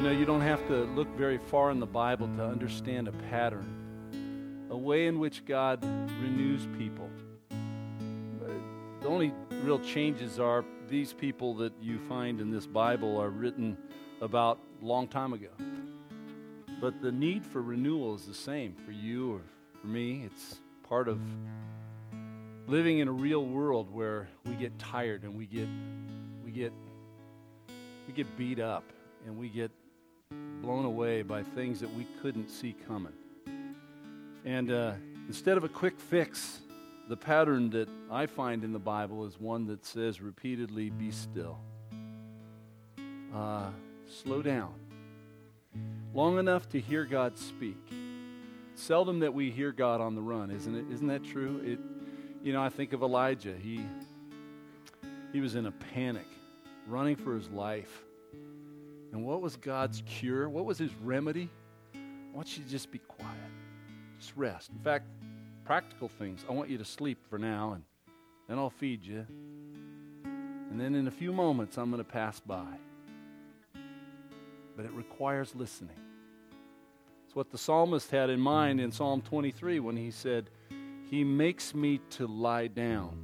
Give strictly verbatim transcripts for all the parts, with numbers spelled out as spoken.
know, you don't have to look very far in the Bible to understand a pattern, a way in which God renews people. The only real changes are these people that you find in this Bible are written about a long time ago. But the need for renewal is the same for you or for me. It's part of living in a real world where we get tired and we get we get we get beat up and we get blown away by things that we couldn't see coming. And uh, instead of a quick fix, the pattern that I find in the Bible is one that says repeatedly, be still. Uh, slow down. Long enough to hear God speak. Seldom that we hear God on the run, isn't it? Isn't that true? It, you know, I think of Elijah. He, he was in a panic, running for his life. And what was God's cure? What was his remedy? I want you to just be quiet. Just rest. In fact, practical things. I want you to sleep for now, and then I'll feed you. And then in a few moments, I'm going to pass by. But it requires listening. It's what the psalmist had in mind in Psalm twenty-three when he said, He makes me to lie down.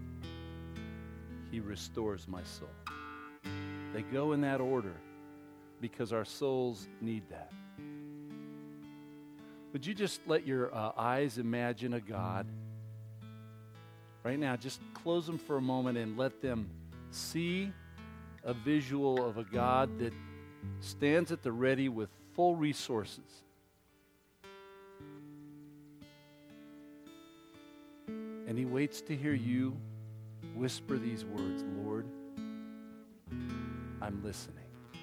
He restores my soul. They go in that order because our souls need that. Would you just let your uh, eyes imagine a God? Right now, just close them for a moment and let them see a visual of a God that stands at the ready with full resources. And he waits to hear you whisper these words, Lord, I'm listening.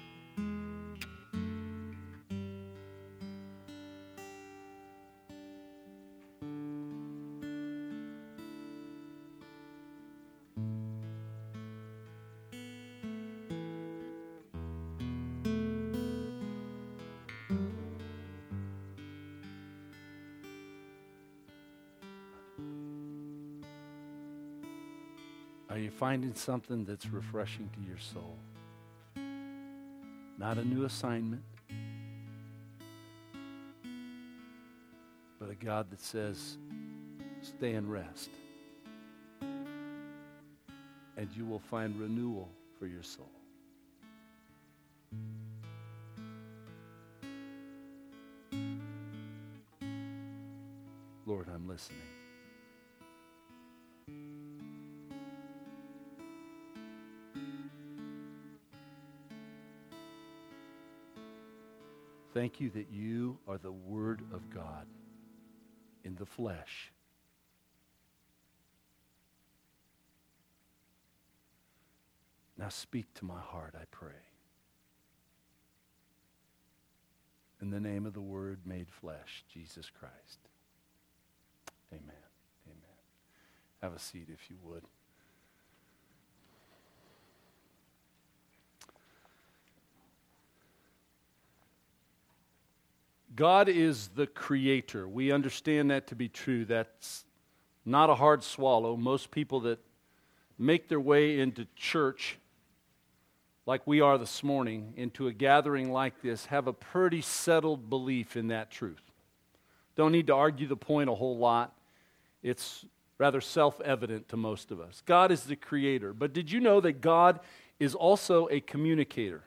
Are you finding something that's refreshing to your soul? Not a new assignment, but a God that says, stay and rest. And you will find renewal for your soul. Lord, I'm listening. Thank you that you are the Word of God in the flesh. Now speak to my heart, I pray. In the name of the Word made flesh, Jesus Christ. Amen. Amen. Have a seat if you would. God is the creator. We understand that to be true. That's not a hard swallow. Most people that make their way into church, like we are this morning, into a gathering like this, have a pretty settled belief in that truth. Don't need to argue the point a whole lot. It's rather self-evident to most of us. God is the creator. But did you know that God is also a communicator?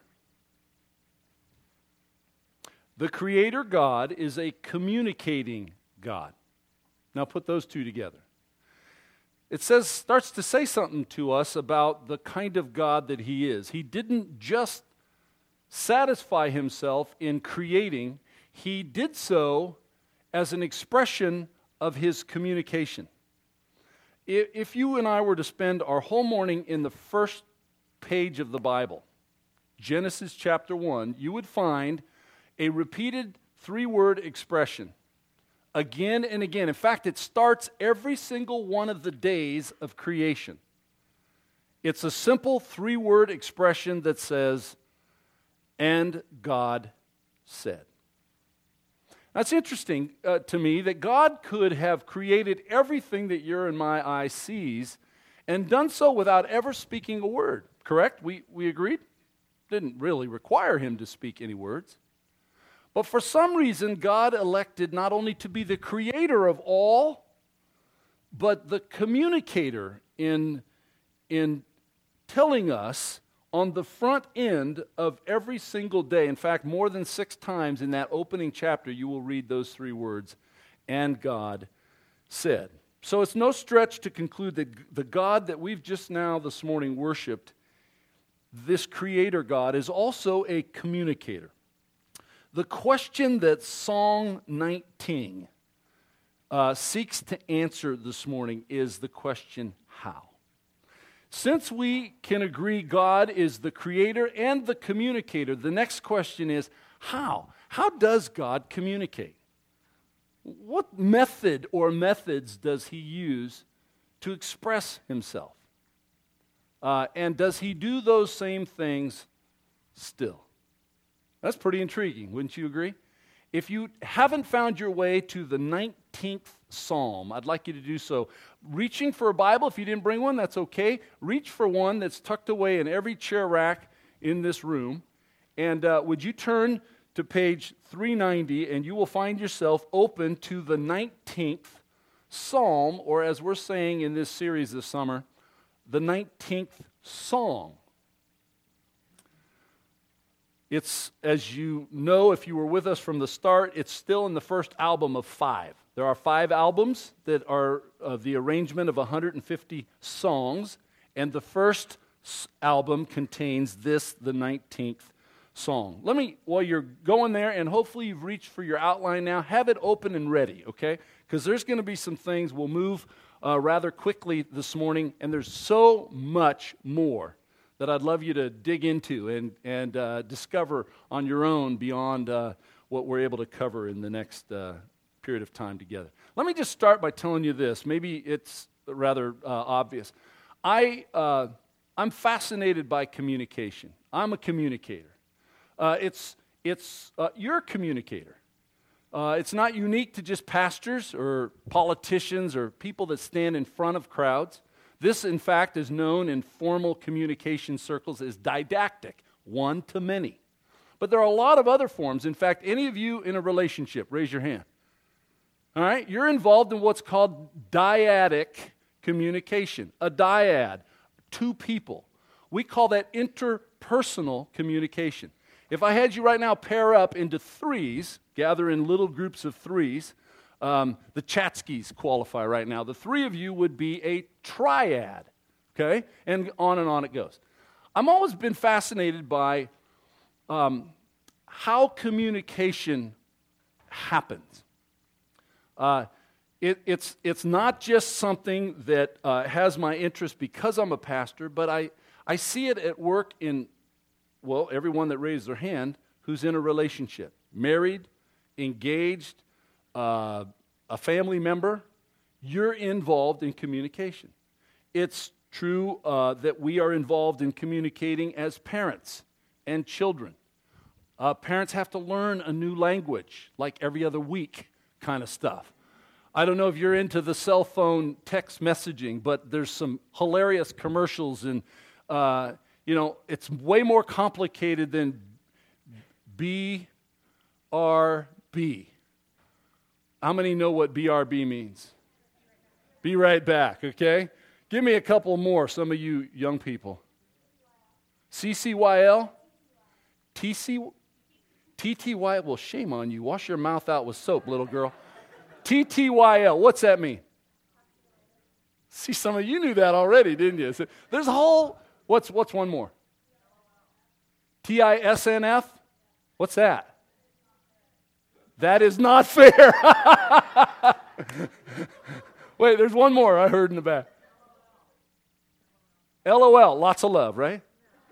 The Creator God is a communicating God. Now put those two together. It says, starts to say something to us about the kind of God that He is. He didn't just satisfy Himself in creating. He did so as an expression of His communication. If you and I were to spend our whole morning in the first page of the Bible, Genesis chapter one, you would find a repeated three-word expression again and again. In fact, it starts every single one of the days of creation. It's a simple three-word expression that says, and God said. That's interesting uh, to me that God could have created everything that your and my eye sees and done so without ever speaking a word. Correct? We, we agreed? didn't really require him to speak any words. But for some reason, God elected not only to be the creator of all, but the communicator in, in telling us on the front end of every single day. In fact, more than six times in that opening chapter, you will read those three words, "and God said." So it's no stretch to conclude that the God that we've just now this morning worshiped, this creator God, is also a communicator. The question that Song nineteen uh, seeks to answer this morning is the question, how? Since we can agree God is the creator and the communicator, the next question is, how? How does God communicate? What method or methods does he use to express himself? Uh, and does he do those same things still? That's pretty intriguing, wouldn't you agree? If you haven't found your way to the nineteenth Psalm, I'd like you to do so. Reaching for a Bible, if you didn't bring one, that's okay. Reach for one that's tucked away in every chair rack in this room. And uh, would you turn to page three ninety, and you will find yourself open to the nineteenth Psalm, or as we're saying in this series this summer, the nineteenth Song. It's, as you know, if you were with us from the start, it's still in the first album of five. There are five albums that are uh, the arrangement of one hundred fifty songs, and the first s- album contains this, the nineteenth song. Let me, while you're going there, and hopefully you've reached for your outline now, have it open and ready, okay? Because there's going to be some things, we'll move uh, rather quickly this morning, and there's so much more that I'd love you to dig into and, and uh, discover on your own beyond uh, what we're able to cover in the next uh, period of time together. Let me just start by telling you this. Maybe it's rather uh, obvious. I, uh, I'm fascinated by communication. I'm a communicator. Uh, it's, it's, uh, you're a communicator. Uh, it's not unique to just pastors or politicians or people that stand in front of crowds. This, in fact, is known in formal communication circles as didactic, one to many. But there are a lot of other forms. In fact, any of you in a relationship, raise your hand. All right? You're involved in what's called dyadic communication. A dyad, two people. We call that interpersonal communication. If I had you right now pair up into threes, gather in little groups of threes, Um, the Chatskys qualify right now. The three of you would be a triad, okay? And on and on it goes. I'm always been fascinated by um, how communication happens. Uh, it, it's, it's not just something that uh, has my interest because I'm a pastor, but I, I see it at work in, well, everyone that raised their hand who's in a relationship, married, engaged, Uh, a family member, you're involved in communication. It's true uh, that we are involved in communicating as parents and children. Uh, parents have to learn a new language, like every other week kind of stuff. I don't know if you're into the cell phone text messaging, but there's some hilarious commercials, and uh, you know, it's way more complicated than B R B. How many know what B R B means? Be right back, okay? Give me a couple more, some of you young people. C C Y L? T C? T T Y L? Well, shame on you. Wash your mouth out with soap, little girl. T T Y L, what's that mean? See, some of you knew that already, didn't you? So there's a whole, what's, what's one more? T I S N F? What's that? That is not fair. Wait, there's one more I heard in the back. L O L, lots of love, right?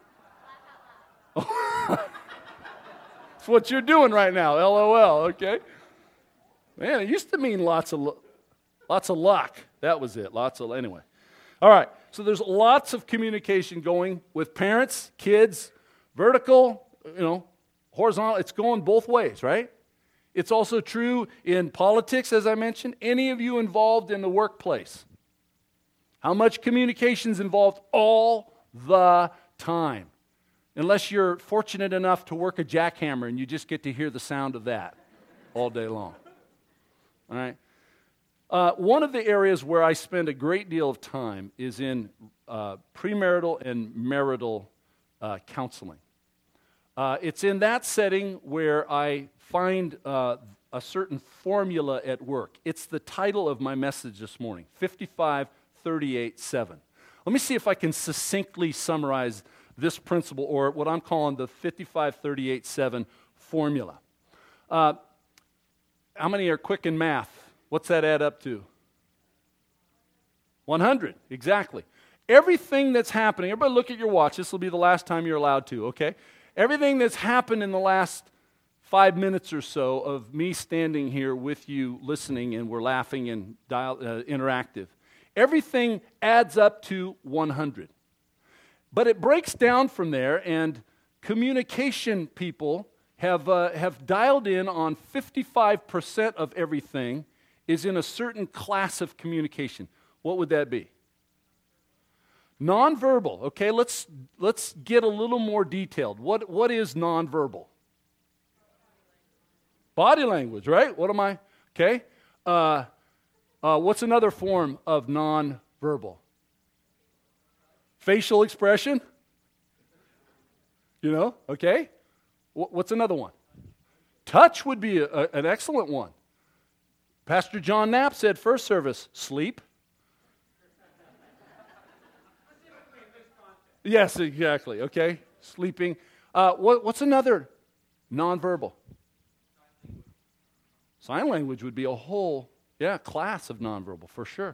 That's what you're doing right now, L O L, okay? Man, it used to mean lots of lots of luck. That was it, lots of, anyway. All right, so there's lots of communication going with parents, kids, vertical, you know, horizontal. It's going both ways, right? It's also true in politics, as I mentioned. Any of you involved in the workplace? How much communication is involved all the time? Unless you're fortunate enough to work a jackhammer and you just get to hear the sound of that all day long. All right? Uh, one of the areas where I spend a great deal of time is in uh, premarital and marital uh, counseling. Uh, it's in that setting where I find uh, a certain formula at work. It's the title of my message this morning, fifty-five thirty-eight seven. Let me see if I can succinctly summarize this principle, or what I'm calling the fifty-five thirty-eight seven formula. Uh, how many are quick in math? What's that add up to? one hundred, exactly. Everything that's happening, everybody look at your watch. This will be the last time you're allowed to, okay? Everything that's happened in the last five minutes or so of me standing here with you listening and we're laughing and dial, uh, interactive, everything adds up to one hundred. But it breaks down from there, and communication people have, uh, have dialed in on fifty-five percent of everything is in a certain class of communication. What would that be? Nonverbal. Okay, let's, let's get a little more detailed. What, what is nonverbal? Body language, right? What am I? Okay. Uh, uh, what's another form of nonverbal? Facial expression. You know, okay. W- what's another one? Touch would be a, a, an excellent one. Pastor John Knapp said first service, sleep. Yes, exactly. Okay, sleeping. Uh, what, what's another nonverbal? Sign language would be a whole, yeah, class of nonverbal for sure.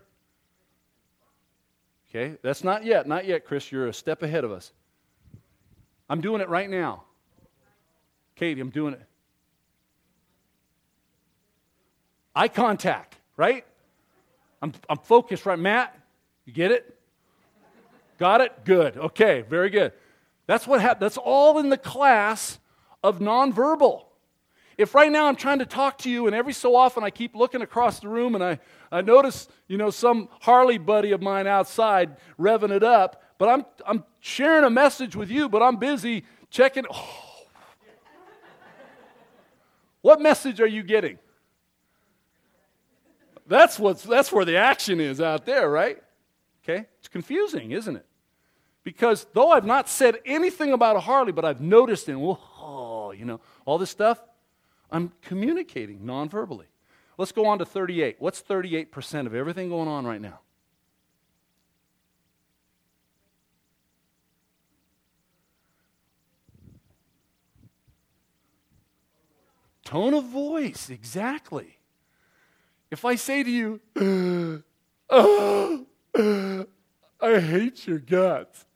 Okay, that's not yet, not yet, Chris. You're a step ahead of us. I'm doing it right now. Katie, I'm doing it. Eye contact, right? I'm, I'm focused, right? Matt, you get it? Got it? Good. Okay, very good. That's what happened. That's all in the class of nonverbal. If right now I'm trying to talk to you and every so often I keep looking across the room and I, I notice, you know, some Harley buddy of mine outside revving it up, but I'm I'm sharing a message with you, but I'm busy checking. Oh. What message are you getting? That's what's that's where the action is out there, right? Okay? It's confusing, isn't it? Because though I've not said anything about a Harley, but I've noticed and oh, you know, all this stuff, I'm communicating non-verbally. Let's go on to thirty-eight. What's thirty-eight percent of everything going on right now? Tone of voice, exactly. If I say to you, oh, I hate your guts,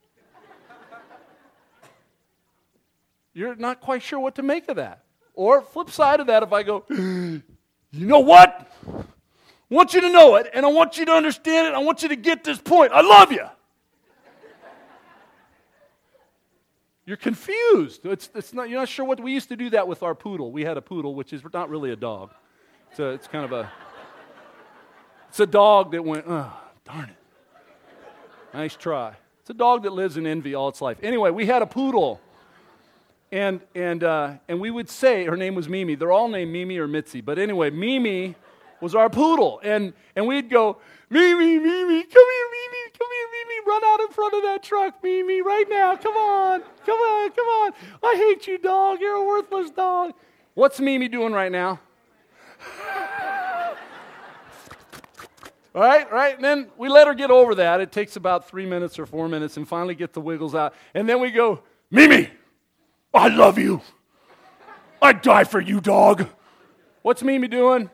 you're not quite sure what to make of that. Or flip side of that, if I go, you know what? I want you to know it, and I want you to understand it. I want you to get this point. I love you. You're confused. It's, it's not, you're not sure what we used to do that with our poodle. We had a poodle, which is not really a dog. It's, a, it's kind of a, it's a dog that went, oh, darn it. Nice try. It's a dog that lives in envy all its life. Anyway, we had a poodle. And and uh, and we would say, her name was Mimi. They're all named Mimi or Mitzi. But anyway, Mimi was our poodle. And, and we'd go, Mimi, Mimi, come here, Mimi, come here, Mimi. Run out in front of that truck, Mimi, right now. Come on, come on, come on. I hate you, dog. You're a worthless dog. What's Mimi doing right now? Right, right? And then we let her get over that. It takes about three minutes or four minutes and finally get the wiggles out. And then we go, Mimi, I love you. I'd die for you, dog. What's Mimi doing?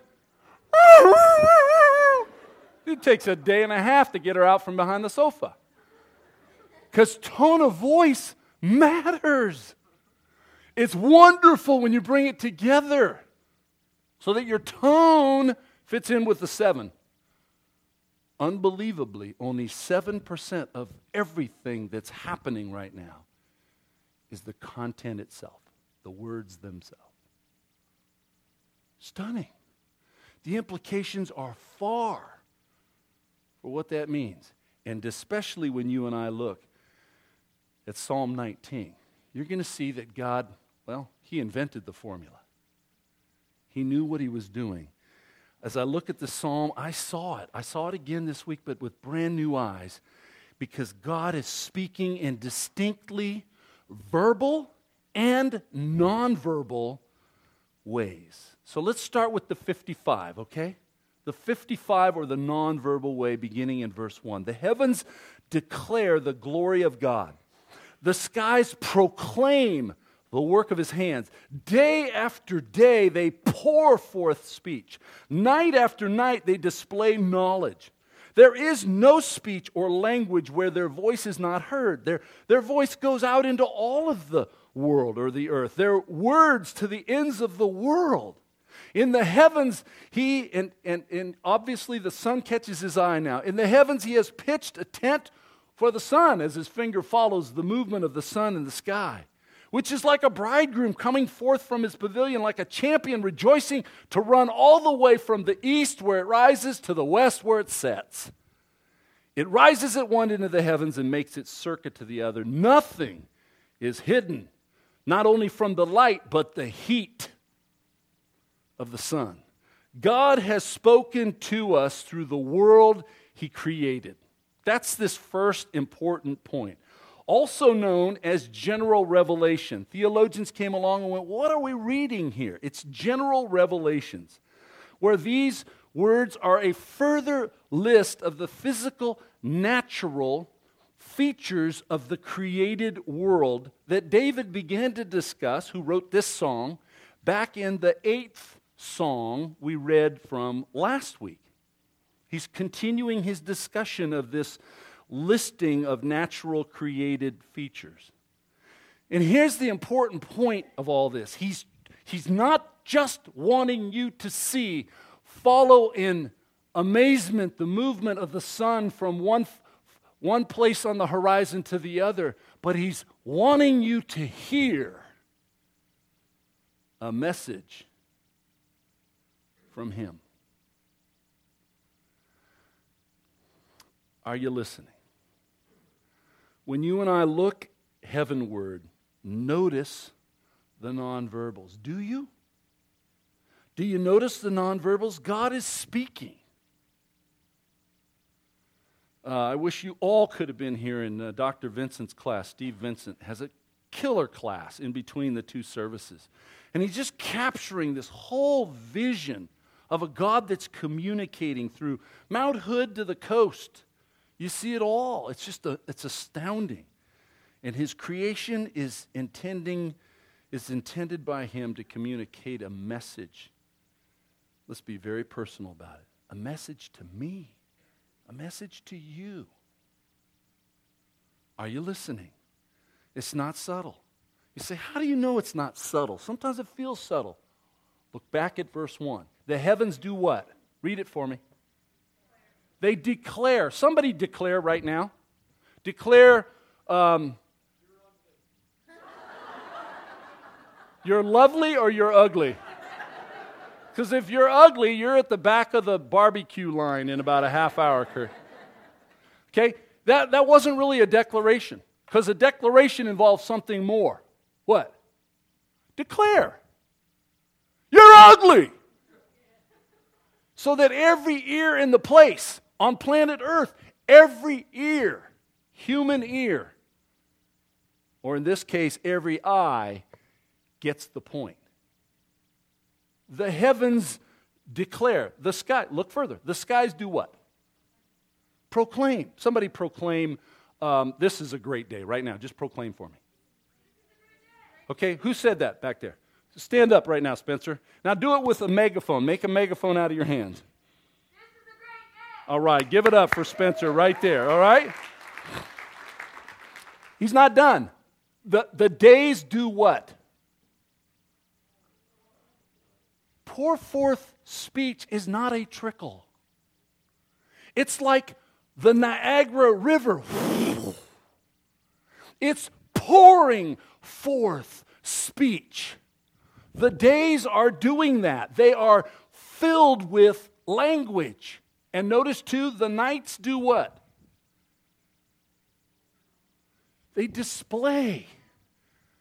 It takes a day and a half to get her out from behind the sofa. Because tone of voice matters. It's wonderful when you bring it together so that your tone fits in with the seven. Unbelievably, only seven percent of everything that's happening right now is the content itself, the words themselves. Stunning. The implications are far for what that means. And especially when you and I look at Psalm nineteen. you're going to see that God, well, he invented the formula. He knew what he was doing. As I look at the psalm, I saw it. I saw it again this week, but with brand new eyes, because God is speaking in distinctly verbal and nonverbal ways. So let's start with the fifty-five, okay? The fifty-five, or the nonverbal way, beginning in verse one. The heavens declare the glory of God. The skies proclaim the work of his hands. Day after day they pour forth speech. Night after night they display knowledge. There is no speech or language where their voice is not heard. Their, their voice goes out into all of the world, or the earth. Their words to the ends of the world. In the heavens, he, and, and, and obviously the sun catches his eye now. In the heavens he has pitched a tent for the sun as his finger follows the movement of the sun in the sky, which is like a bridegroom coming forth from his pavilion, like a champion rejoicing to run all the way from the east where it rises to the west where it sets. It rises at one end of the heavens and makes its circuit to the other. Nothing is hidden, not only from the light, but the heat of the sun. God has spoken to us through the world he created. That's this first important point. Also known as general revelation. Theologians came along and went, what are we reading here? It's general revelations, where these words are a further list of the physical, natural features of the created world that David began to discuss, who wrote this song, back in the eighth song we read from last week. He's continuing his discussion of this listing of natural created features. And here's the important point of all this. He's, he's not just wanting you to see, follow in amazement the movement of the sun from one, one place on the horizon to the other, but he's wanting you to hear a message from him. Are you listening? When you and I look heavenward, notice the nonverbals. Do you? Do you notice the nonverbals? God is speaking. Uh, I wish you all could have been here in uh, Doctor Vincent's class. Steve Vincent has a killer class in between the two services. And he's just capturing this whole vision of a God that's communicating through Mount Hood to the coast. You see it all. It's just a, it's astounding. And his creation is intending, is intended by him to communicate a message. Let's be very personal about it. A message to me. A message to you. Are you listening? It's not subtle. You say, how do you know it's not subtle? Sometimes it feels subtle. Look back at verse one. The heavens do what? Read it for me. They declare. Somebody declare right now. Declare, um, you're lovely or you're ugly. Because if you're ugly, you're at the back of the barbecue line in about a half hour. Okay? That, that wasn't really a declaration. Because a declaration involves something more. What? Declare. You're ugly. So that every ear in the place on planet Earth, every ear, human ear, or in this case, every eye, gets the point. The heavens declare. The sky, look further. The skies do what? Proclaim. Somebody proclaim, um, this is a great day right now. Just proclaim for me. Okay, who said that back there? Stand up right now, Spencer. Now do it with a megaphone. Make a megaphone out of your hands. All right, give it up for Spencer right there, all right? He's not done. The, the days do what? Pour forth speech is not a trickle. It's like the Niagara River. It's pouring forth speech. The days are doing that. They are filled with language. And notice too, the nights do what? They display.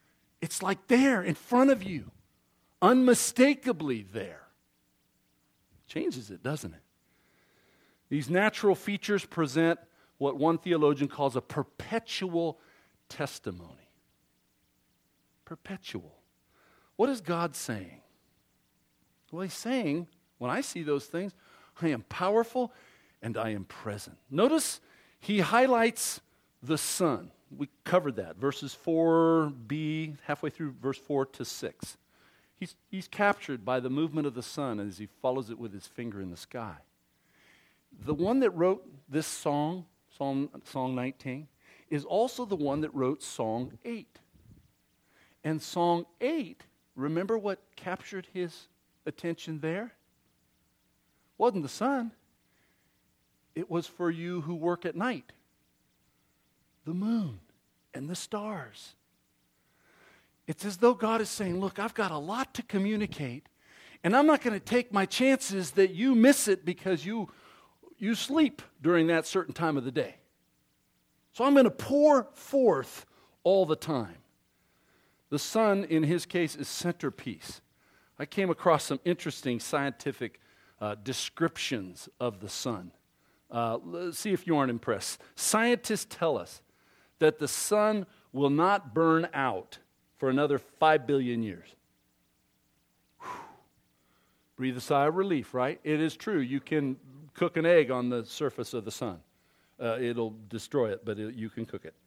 It's like there in front of you, unmistakably there. Changes it, doesn't it? These natural features present what one theologian calls a perpetual testimony. Perpetual. What is God saying? Well, he's saying, when I see those things, I am powerful and I am present. Notice he highlights the Son. We covered that, verses four b, halfway through verse four to six. He's, he's captured by the movement of the sun as he follows it with his finger in the sky. The one that wrote this song, Psalm, Song nineteen, is also the one that wrote Song eight. And Song eight, remember what captured his attention there? Wasn't the sun. It was for you who work at night. The moon and the stars. It's as though God is saying, look, I've got a lot to communicate, and I'm not going to take my chances that you miss it because you, you sleep during that certain time of the day. So I'm going to pour forth all the time. The sun, in his case, is centerpiece. I came across some interesting scientific uh, descriptions of the sun. Uh, let's see if you aren't impressed. Scientists tell us that the sun will not burn out for another five billion years. Whew. Breathe a sigh of relief, right? It is true. You can cook an egg on the surface of the sun. Uh, it'll destroy it, but it, you can cook it.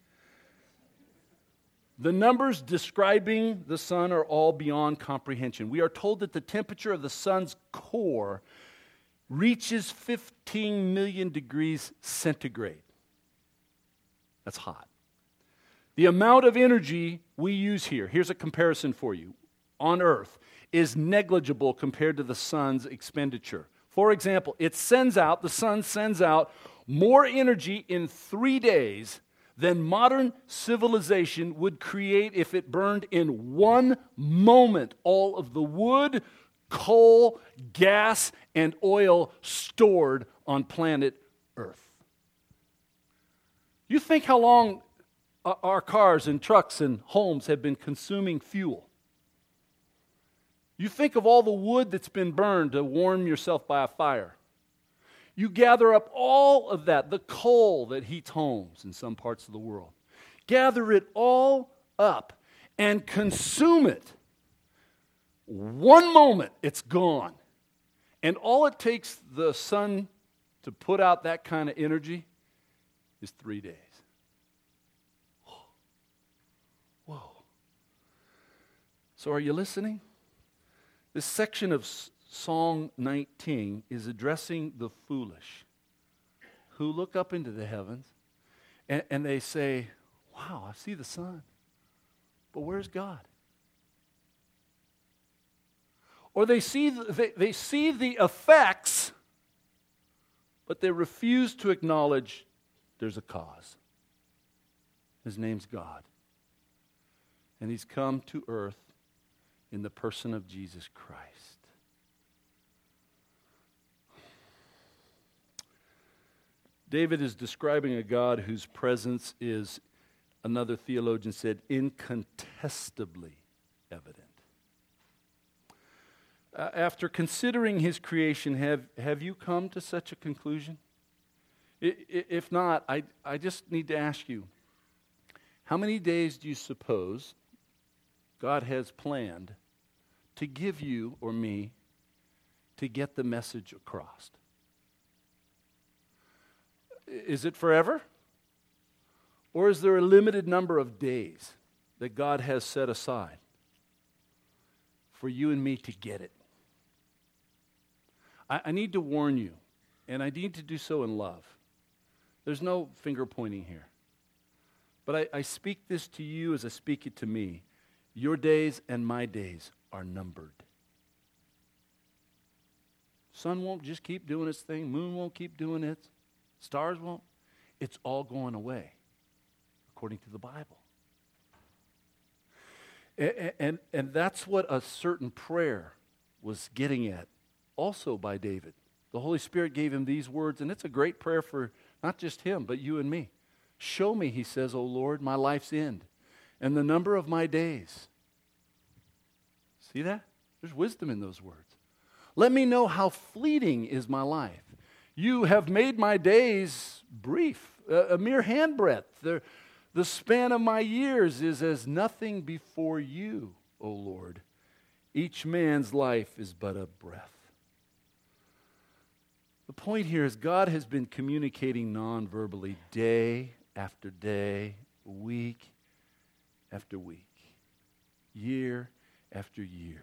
The numbers describing the sun are all beyond comprehension. We are told that the temperature of the sun's core reaches fifteen million degrees centigrade. That's hot. The amount of energy we use here, here's a comparison for you, on Earth, is negligible compared to the sun's expenditure. For example, it sends out, the sun sends out more energy in three days than modern civilization would create if it burned in one moment all of the wood, coal, gas, and oil stored on planet Earth. You think how long our cars and trucks and homes have been consuming fuel. You think of all the wood that's been burned to warm yourself by a fire. You gather up all of that, the coal that heats homes in some parts of the world. Gather it all up and consume it. One moment, it's gone. And all it takes the sun to put out that kind of energy is three days. Whoa. So are you listening? This section of Song nineteen is addressing the foolish who look up into the heavens and, and they say, wow, I see the sun, but where's God? Or they see the, they, they see the effects, but they refuse to acknowledge there's a cause. His name's God. And he's come to earth in the person of Jesus Christ. David is describing a God whose presence is, another theologian said, incontestably evident. Uh, after considering his creation, have, have you come to such a conclusion? I, I, if not, I, I just need to ask you, how many days do you suppose God has planned to give you or me to get the message across? Is it forever? Or is there a limited number of days that God has set aside for you and me to get it? I, I need to warn you, and I need to do so in love. There's no finger pointing here. But I, I speak this to you as I speak it to me. Your days and my days are numbered. Sun won't just keep doing its thing. Moon won't keep doing it. Stars won't. It's all going away, according to the Bible. And, and, and that's what a certain prayer was getting at, also by David. The Holy Spirit gave him these words, and it's a great prayer for not just him, but you and me. Show me, he says, O Lord, my life's end, and the number of my days, See that? There's wisdom in those words. Let me know how fleeting is my life. You have made my days brief, a, a mere handbreadth. The, the span of my years is as nothing before you, O Lord. Each man's life is but a breath. The point here is God has been communicating non-verbally day after day, week after week, year after year.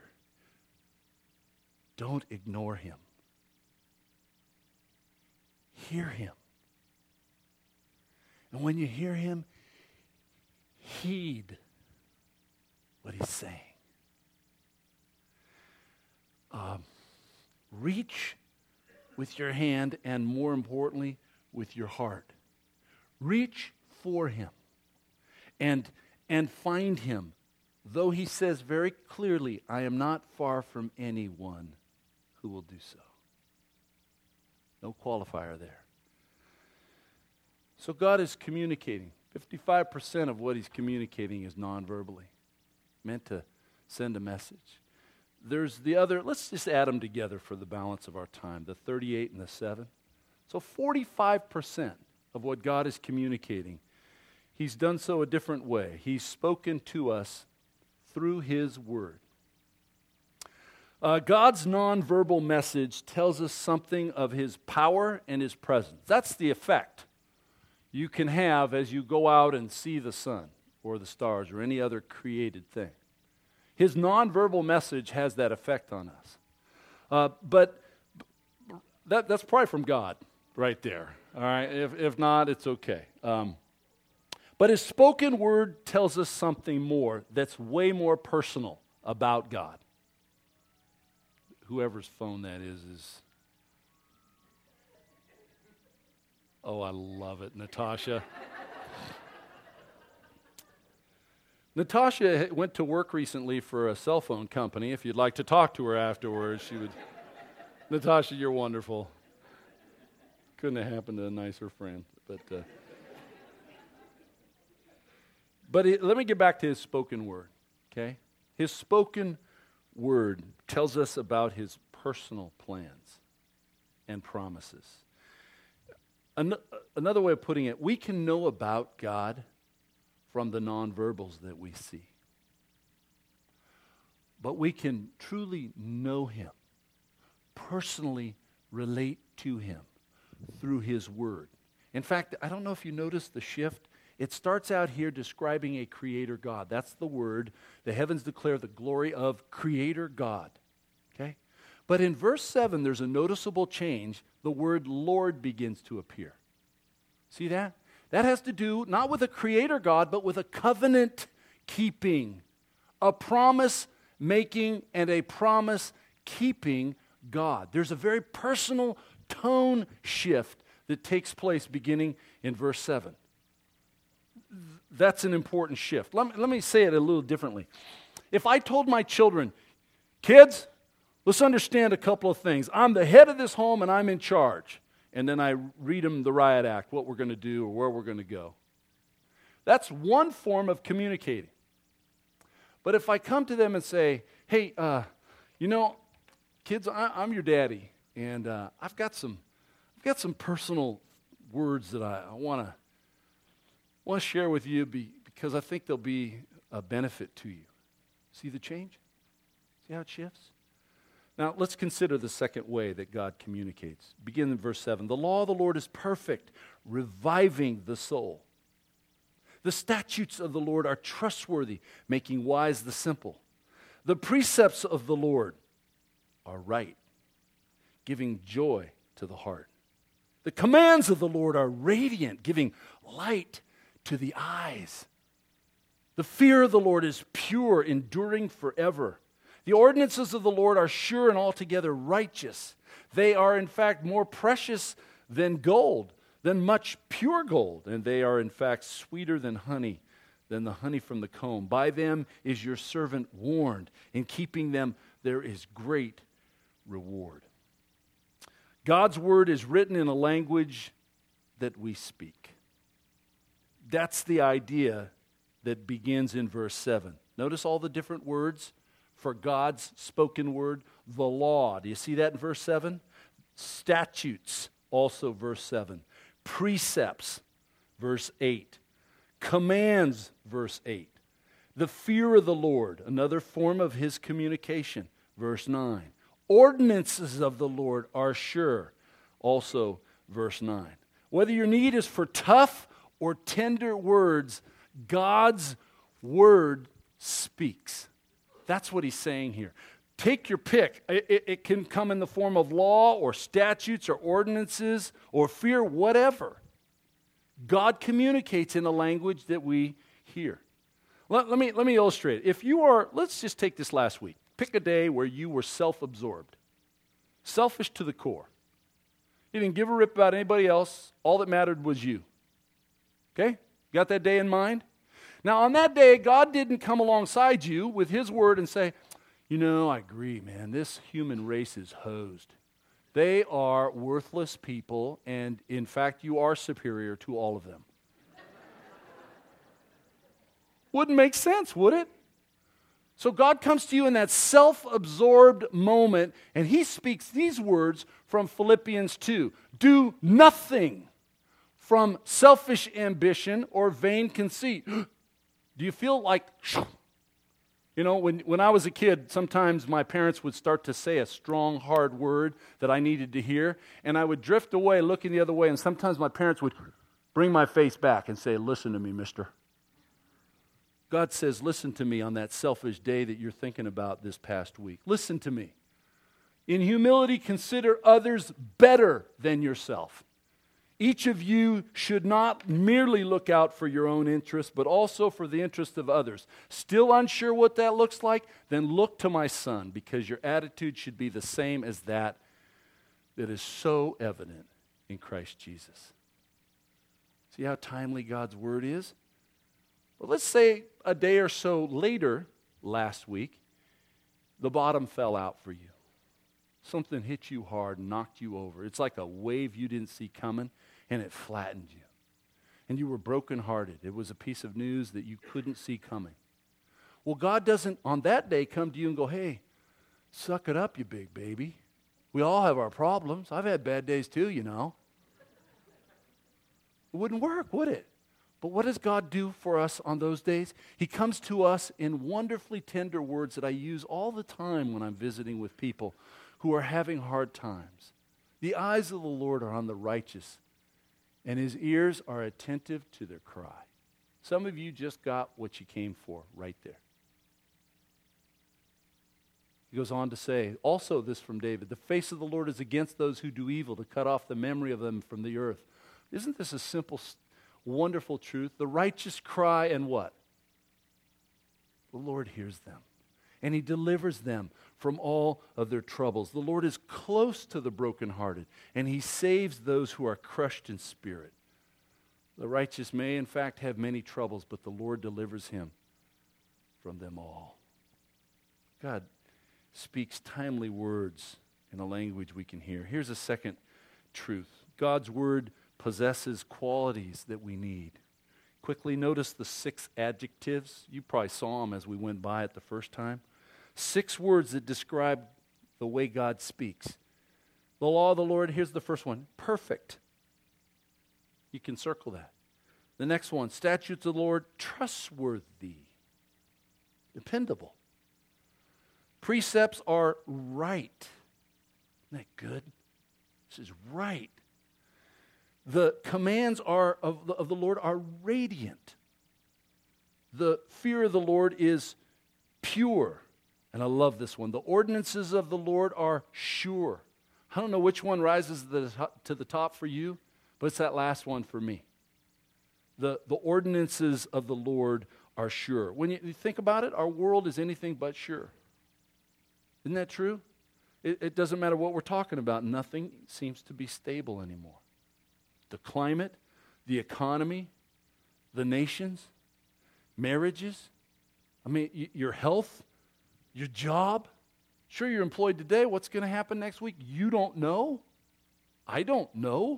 Don't ignore him. Hear him. And when you hear him, heed what he's saying. Um, reach with your hand and, more importantly, with your heart. Reach for him and, and find him, though he says very clearly, I am not far from anyone who will do so. No qualifier there. So God is communicating. fifty-five percent of what he's communicating is non-verbally, meant to send a message. There's the other, let's just add them together for the balance of our time, the thirty-eight and the seven. So forty-five percent of what God is communicating, he's done so a different way. He's spoken to us through his word. Uh, God's nonverbal message tells us something of his power and his presence. That's the effect you can have as you go out and see the sun or the stars or any other created thing. His nonverbal message has that effect on us. Uh, but that, that's probably from God right there. All right, if, if not, it's okay. Um, but his spoken word tells us something more that's way more personal about God. Whoever's phone that is, is... Oh, I love it, Natasha. Natasha went to work recently for a cell phone company. If you'd like to talk to her afterwards, she would... Natasha, you're wonderful. Couldn't have happened to a nicer friend. But uh, but it, let me get back to his spoken word, okay? His spoken word tells us about his personal plans and promises. An- another way of putting it, we can know about God from the nonverbals that we see. But we can truly know him, personally relate to him through his word. In fact, I don't know if you noticed the shift. It starts out here describing a creator God. That's the word. The heavens declare the glory of creator God. Okay? But in verse seven, there's a noticeable change. The word Lord begins to appear. See that? That has to do not with a creator God, but with a covenant keeping, a promise making, and a promise keeping God. There's a very personal tone shift that takes place beginning in verse seven. That's an important shift. Let me, let me say it a little differently. If I told my children, kids, let's understand a couple of things. I'm the head of this home and I'm in charge. And then I read them the riot act, what we're going to do or where we're going to go. That's one form of communicating. But if I come to them and say, hey, uh, you know, kids, I, I'm your daddy, and uh, I've got some, I've got some personal words that I, I want to want to share with you be, because I think they'll be a benefit to you. See the change? See how it shifts? Now, let's consider the second way that God communicates. Begin in verse seven. The law of the Lord is perfect, reviving the soul. The statutes of the Lord are trustworthy, making wise the simple. The precepts of the Lord are right, giving joy to the heart. The commands of the Lord are radiant, giving light to the eyes. The fear of the Lord is pure, enduring forever. The ordinances of the Lord are sure and altogether righteous. They are, in fact, more precious than gold, than much pure gold, and they are, in fact, sweeter than honey, than the honey from the comb. By them is your servant warned. In keeping them, there is great reward. God's word is written in a language that we speak. That's the idea that begins in verse seven. Notice all the different words for God's spoken word, the law. Do you see that in verse seven? Statutes, also verse seven. Precepts, verse eight. Commands, verse eight. The fear of the Lord, another form of his communication, verse nine. Ordinances of the Lord are sure, also verse nine. Whether your need is for tough or tender words, God's word speaks. That's what he's saying here. Take your pick. It, it, it can come in the form of law or statutes or ordinances or fear, whatever. God communicates in a language that we hear. Let, let me, let me illustrate it. If you are, let's just take this last week. Pick a day where you were self-absorbed, selfish to the core. You didn't give a rip about anybody else. All that mattered was you. Okay? Got that day in mind? Now, on that day, God didn't come alongside you with his word and say, you know, I agree, man, this human race is hosed. They are worthless people, and in fact, you are superior to all of them. Wouldn't make sense, would it? So God comes to you in that self-absorbed moment, and he speaks these words from Philippians two. Do nothing from selfish ambition or vain conceit. Do you feel like, you know, when, when I was a kid, sometimes my parents would start to say a strong, hard word that I needed to hear, and I would drift away looking the other way, and sometimes my parents would bring my face back and say, listen to me, mister. God says, listen to me on that selfish day that you're thinking about this past week. Listen to me. In humility, consider others better than yourself. Each of you should not merely look out for your own interest, but also for the interest of others. Still unsure what that looks like? Then look to my son, because your attitude should be the same as that that is so evident in Christ Jesus. See how timely God's word is? Well, let's say a day or so later, last week, the bottom fell out for you. Something hit you hard and knocked you over. It's like a wave you didn't see coming, and it flattened you. And you were brokenhearted. It was a piece of news that you couldn't see coming. Well, God doesn't, on that day, come to you and go, hey, suck it up, you big baby. We all have our problems. I've had bad days too, you know. It wouldn't work, would it? But what does God do for us on those days? He comes to us in wonderfully tender words that I use all the time when I'm visiting with people who are having hard times. The eyes of the Lord are on the righteous, and his ears are attentive to their cry. Some of you just got what you came for right there. He goes on to say, also this from David, the face of the Lord is against those who do evil, to cut off the memory of them from the earth. Isn't this a simple, wonderful truth? The righteous cry, and what? The Lord hears them, and he delivers them from all of their troubles. The Lord is close to the brokenhearted, and he saves those who are crushed in spirit. The righteous may, in fact, have many troubles, but the Lord delivers him from them all. God speaks timely words in a language we can hear. Here's a second truth. God's word possesses qualities that we need. Quickly notice the six adjectives. You probably saw them as we went by it the first time. Six words that describe the way God speaks. The law of the Lord, here's the first one, perfect. You can circle that. The next one, statutes of the Lord, trustworthy, dependable. Precepts are right. Isn't that good? This is right. The commands are of the, of the Lord are radiant. The fear of the Lord is pure. And I love this one. The ordinances of the Lord are sure. I don't know which one rises to the, to the top for you, but it's that last one for me. The, the ordinances of the Lord are sure. When you, you think about it, our world is anything but sure. Isn't that true? It, it doesn't matter what we're talking about. Nothing seems to be stable anymore. The climate, the economy, the nations, marriages, I mean, y- your health, your job. Sure, you're employed today. What's going to happen next week? You don't know. I don't know.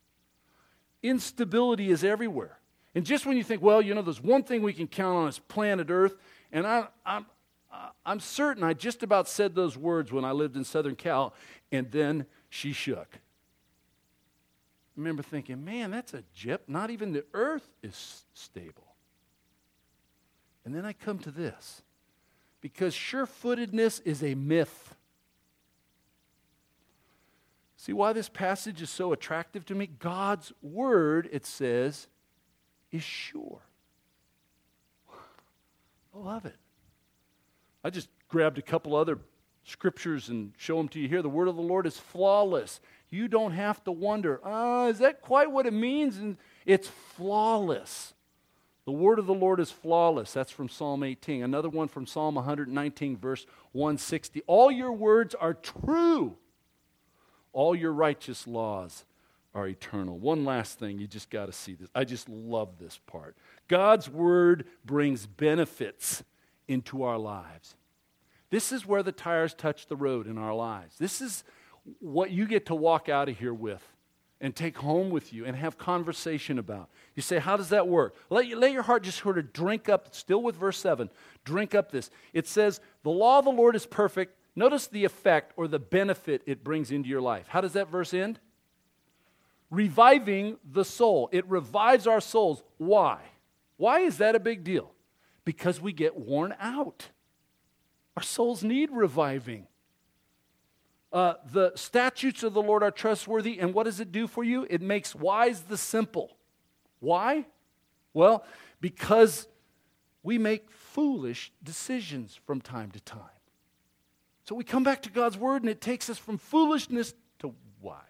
Instability is everywhere. And just when you think, well, you know, there's one thing we can count on is planet Earth, and I, I'm, I'm certain I just about said those words when I lived in Southern Cal, and then she shook. I remember thinking, man, that's a jip. Not even the earth is stable. And then I come to this, because sure-footedness is a myth. See why this passage is so attractive to me? God's word, it says, is sure. I love it. I just grabbed a couple other scriptures and show them to you here. The word of the Lord is flawless. You don't have to wonder, uh, is that quite what it means? And it's flawless. The word of the Lord is flawless. That's from Psalm eighteen. Another one from Psalm one nineteen, verse one sixty. All your words are true. All your righteous laws are eternal. One last thing, you just got to see this. I just love this part. God's word brings benefits into our lives. This is where the tires touch the road in our lives. This is what you get to walk out of here with and take home with you and have conversation about. You say, how does that work? Let, you, let your heart just sort of drink up, still with verse seven, drink up this. It says, the law of the Lord is perfect. Notice the effect or the benefit it brings into your life. How does that verse end? Reviving the soul. It revives our souls. Why? Why is that a big deal? Because we get worn out. Our souls need reviving. Uh, the statutes of the Lord are trustworthy, and what does it do for you? It makes wise the simple. Why? Well, because we make foolish decisions from time to time. So we come back to God's word, and it takes us from foolishness to wise.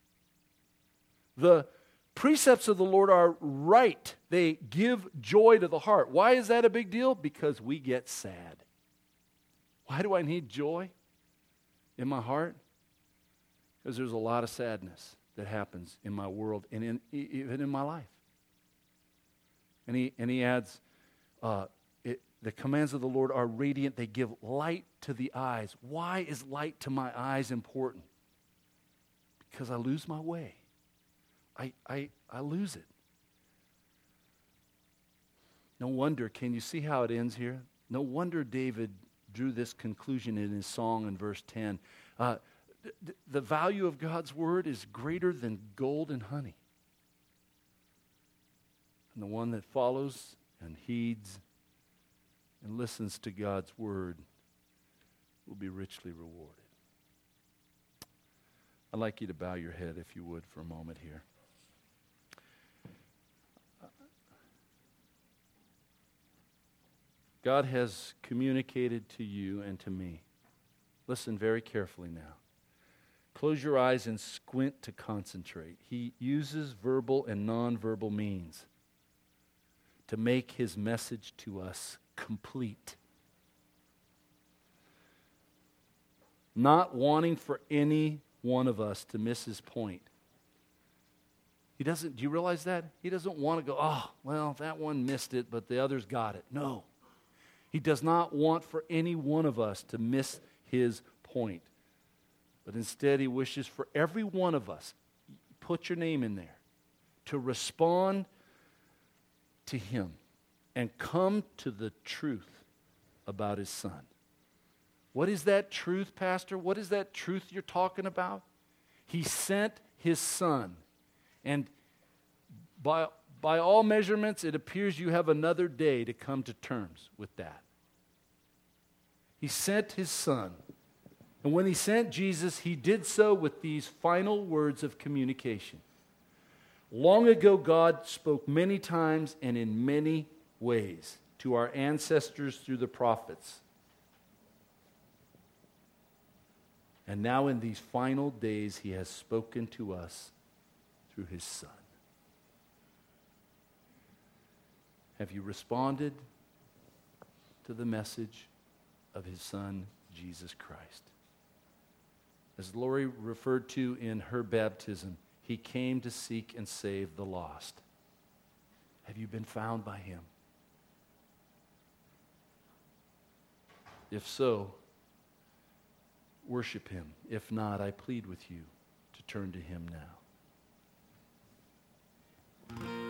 The precepts of the Lord are right. They give joy to the heart. Why is that a big deal? Because we get sad. Why do I need joy in my heart? Because there's a lot of sadness that happens in my world and in, even in my life. And he, and he adds, uh, it, the commands of the Lord are radiant. They give light to the eyes. Why is light to my eyes important? Because I lose my way. I, I, I lose it. No wonder, can you see how it ends here? No wonder David drew this conclusion in his song in verse ten. Uh, th- the value of God's word is greater than gold and honey. And the one that follows and heeds and listens to God's word will be richly rewarded. I'd like you to bow your head, if you would, for a moment here. God has communicated to you and to me. Listen very carefully now. Close your eyes and squint to concentrate. He uses verbal and nonverbal means to make his message to us complete. Not wanting for any one of us to miss his point. He doesn't, do you realize that? He doesn't want to go, oh, well, that one missed it, but the others got it. No. He does not want for any one of us to miss his point. But instead, he wishes for every one of us, put your name in there, to respond to him and come to the truth about his son. What is that truth, Pastor? What is that truth you're talking about? He sent his son. And by By all measurements, it appears you have another day to come to terms with that. He sent his son. And when he sent Jesus, he did so with these final words of communication. Long ago, God spoke many times and in many ways to our ancestors through the prophets. And now in these final days, he has spoken to us through his son. Have you responded to the message of his son, Jesus Christ? As Lori referred to in her baptism, he came to seek and save the lost. Have you been found by him? If so, worship him. If not, I plead with you to turn to him now.